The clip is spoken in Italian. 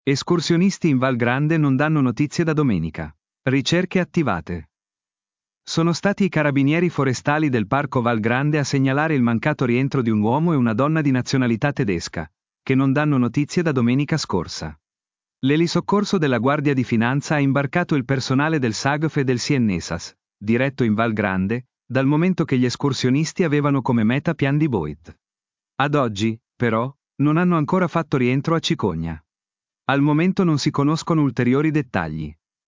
Escursionisti in Val Grande non danno notizie da domenica. Ricerche attivate. Sono stati i carabinieri forestali del Parco Val Grande a segnalare il mancato rientro di un uomo e una donna di nazionalità tedesca, che non danno notizie da domenica scorsa. L'elisoccorso della Guardia di Finanza ha imbarcato il personale del SAGF e del CNSAS, diretto in Val Grande, dal momento che gli escursionisti avevano come meta Pian di Boit. Ad oggi, però, non hanno ancora fatto rientro a Cicogna. Al momento non si conoscono ulteriori dettagli.